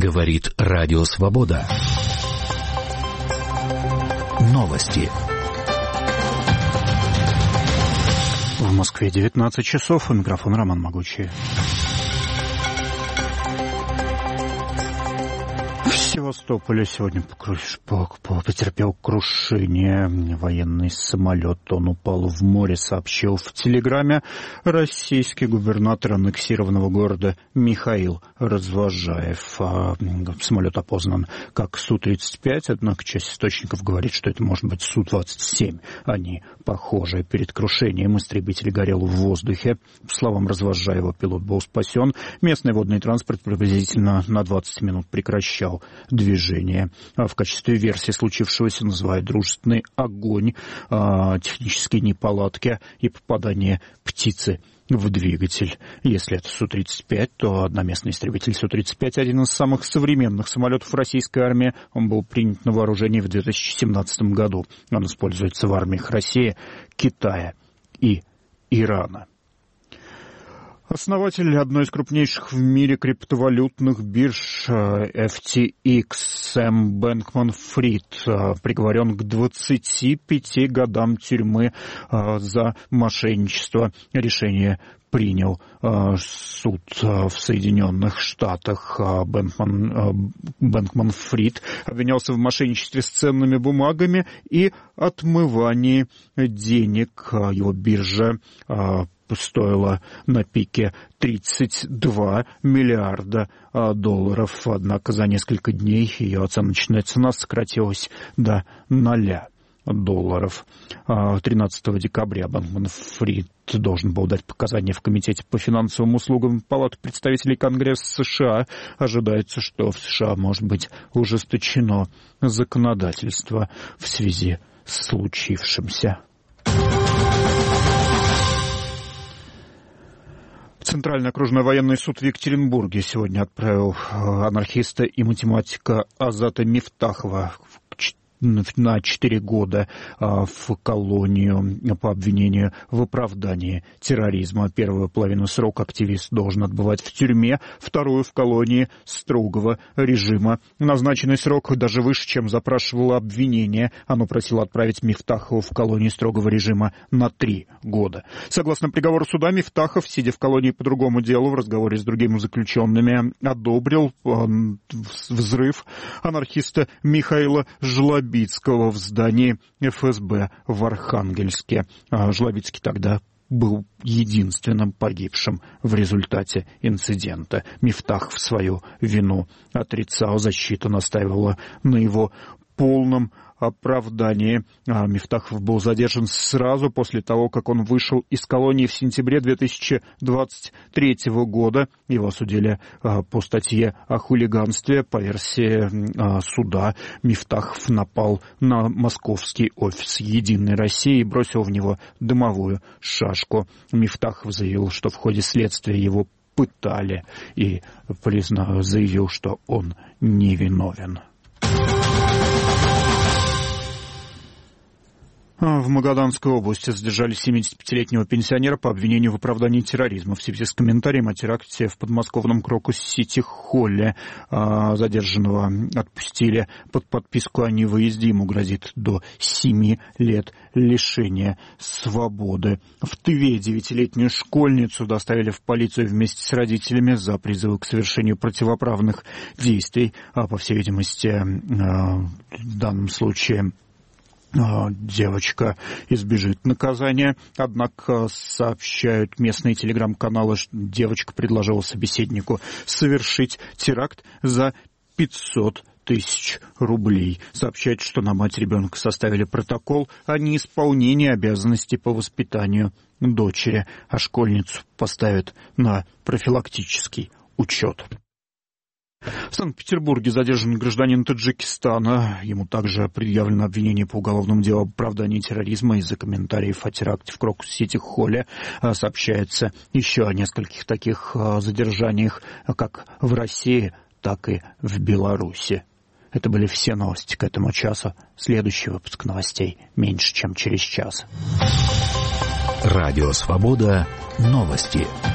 Говорит Радио Свобода. Новости. В Москве 19 часов. У микрофона Роман Могучий. В Севастополе сегодня потерпел крушение военный самолет. Он упал в море, сообщил в Телеграме российский губернатор аннексированного города Михаил Развожаев. Самолет опознан как Су-35, однако часть источников говорит, что это может быть Су-27. Они похожи. Перед крушением истребитель горел в воздухе. По словам Развожаева, пилот был спасен. Местный водный транспорт приблизительно на 20 минут прекращал движение. В качестве версии случившегося называют дружественный огонь, технические неполадки и попадание птицы в двигатель. Если это Су-35, то одноместный истребитель Су-35 один из самых современных самолетов российской армии. Он был принят на вооружение в 2017 году. Он используется в армиях России, Китая и Ирана. Основатель одной из крупнейших в мире криптовалютных бирж FTX Сэм Бэнкман-Фрид приговорен к 25 годам тюрьмы за мошенничество. Решение принял суд в Соединенных Штатах. Бэнкман-Фрид обвинялся в мошенничестве с ценными бумагами и отмывании денег. Его биржа стоила на пике 32 миллиарда долларов. Однако за несколько дней ее оценочная цена сократилась до 0 долларов. 13 декабря Бэнкман-Фрид должен был дать показания в Комитете по финансовым услугам Палаты представителей Конгресса США. Ожидается, что в США может быть ужесточено законодательство в связи с случившимся. Центральный окружной военный суд в Екатеринбурге сегодня отправил анархиста и математика Азата Мифтахова на 4 года в колонию по обвинению в оправдании терроризма. Первую половину срока активист должен отбывать в тюрьме, вторую в колонии строгого режима. Назначенный срок даже выше, чем запрашивало обвинение. Оно просило отправить Мифтахова в колонию строгого режима на 3 года. Согласно приговору суда, Мифтахов, сидя в колонии по другому делу, в разговоре с другими заключенными, одобрил взрыв анархиста Михаила Жлобицкого в здании ФСБ в Архангельске. Жлобицкий тогда был единственным погибшим в результате инцидента. Мифтахов свою вину отрицал, защита настаивала на его полном оправдании. Мифтахов был задержан сразу после того, как он вышел из колонии в сентябре 2023 года. Его осудили по статье о хулиганстве. По версии суда, Мифтахов напал на московский офис «Единой России» и бросил в него дымовую шашку. Мифтахов заявил, что в ходе следствия его пытали, и заявил, что он невиновен. В Магаданской области задержали 75-летнего пенсионера по обвинению в оправдании терроризма. В связи с комментарием о теракте в подмосковном Крокус-Сити-Холле задержанного отпустили под подписку о невыезде. Ему грозит до 7 лет лишения свободы. В Тыве 9-летнюю школьницу доставили в полицию вместе с родителями за призывы к совершению противоправных действий. По всей видимости, в данном случае девочка избежит наказания. Однако, сообщают местные телеграм-каналы, что девочка предложила собеседнику совершить теракт за 500 тысяч рублей. Сообщают, что на мать ребенка составили протокол о неисполнении обязанностей по воспитанию дочери, а школьницу поставят на профилактический учет. В Санкт-Петербурге задержан гражданин Таджикистана. Ему также предъявлено обвинение по уголовному делу об оправдании терроризма из-за комментариев о теракте в Крокус-Сити-Холле. Сообщается еще о нескольких таких задержаниях как в России, так и в Беларуси. Это были все новости к этому часу. Следующий выпуск новостей меньше, чем через час. Радио Свобода. Новости.